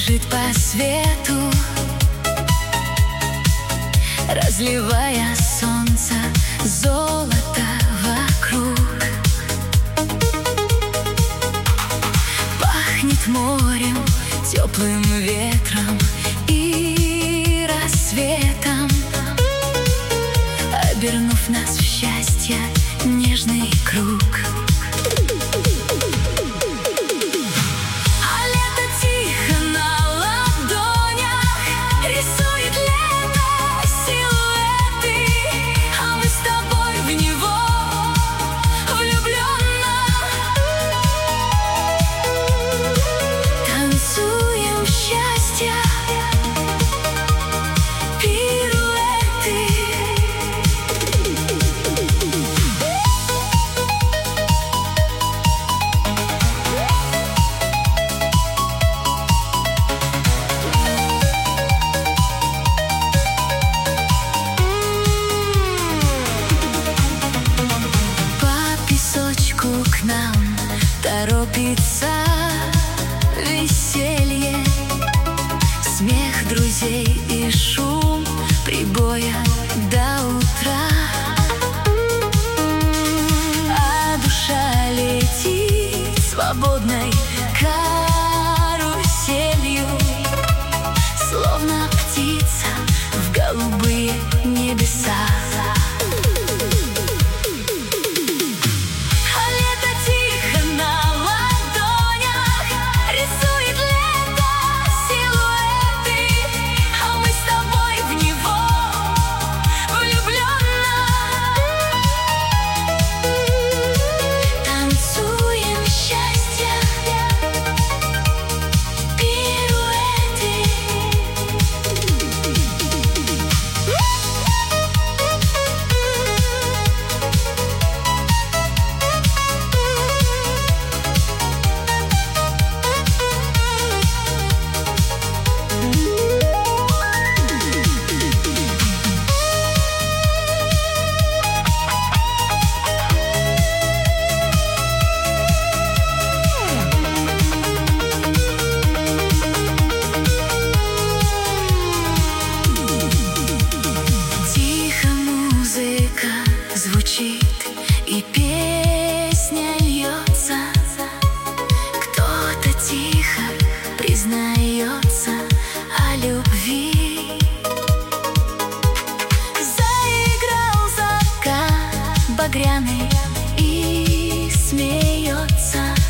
бежит по свету, разливая солнце золото вокруг. Пахнет морем, теплым ветром и рассветом, обернув нас в счастье нежный круг. К нам торопится веселье, смех друзей и шум прибоя до утра, а душа летит свободной каруселью, словно птица в голубые небеса. Звучит и песня льется, кто-то тихо признается о любви. Заиграл закат багряный и смеется.